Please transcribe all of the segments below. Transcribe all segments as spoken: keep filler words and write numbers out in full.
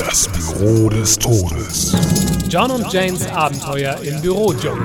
Das Büro des Todes. John und Janes Abenteuer im Bürodschungel.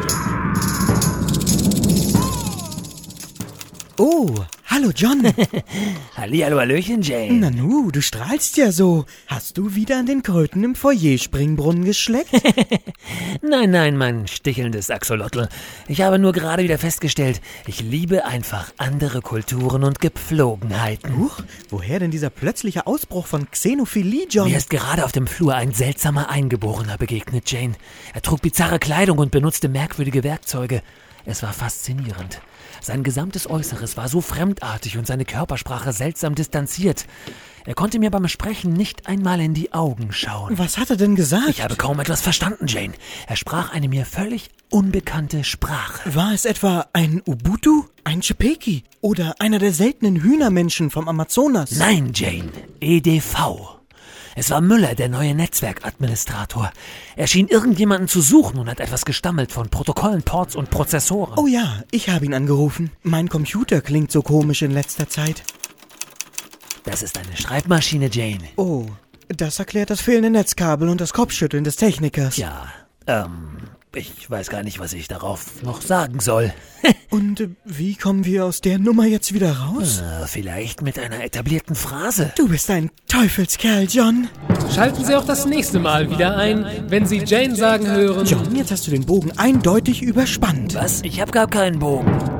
Oh, hallo John. Hallihallo, hallöchen, Jane. Nanu, du strahlst ja so. Hast du wieder an den Kröten im Foyer-Springbrunnen geschleckt? Nein, nein, mein stichelndes Axolotl. Ich habe nur gerade wieder festgestellt, ich liebe einfach andere Kulturen und Gepflogenheiten. Huch, woher denn dieser plötzliche Ausbruch von Xenophilie, John? Mir ist gerade auf dem Flur ein seltsamer Eingeborener begegnet, Jane. Er trug bizarre Kleidung und benutzte merkwürdige Werkzeuge. Es war faszinierend. Sein gesamtes Äußeres war so fremdartig und seine Körpersprache seltsam distanziert. Er konnte mir beim Sprechen nicht einmal in die Augen schauen. Was hat er denn gesagt? Ich habe kaum etwas verstanden, Jane. Er sprach eine mir völlig unbekannte Sprache. War es etwa ein Ubuntu, ein Chepeki oder einer der seltenen Hühnermenschen vom Amazonas? Nein, Jane. E D V. Es war Müller, der neue Netzwerkadministrator. Er schien irgendjemanden zu suchen und hat etwas gestammelt von Protokollen, Ports und Prozessoren. Oh ja, ich habe ihn angerufen. Mein Computer klingt so komisch in letzter Zeit. Das ist eine Schreibmaschine, Jane. Oh, das erklärt das fehlende Netzkabel und das Kopfschütteln des Technikers. Ja, ähm, ich weiß gar nicht, was ich darauf noch sagen soll. Und äh, wie kommen wir aus der Nummer jetzt wieder raus? äh, vielleicht mit einer etablierten Phrase. Du bist ein Teufelskerl, John. Schalten Sie auch das nächste Mal wieder ein, wenn Sie Jane sagen hören: John, jetzt hast du den Bogen eindeutig überspannt. Was? Ich hab gar keinen Bogen.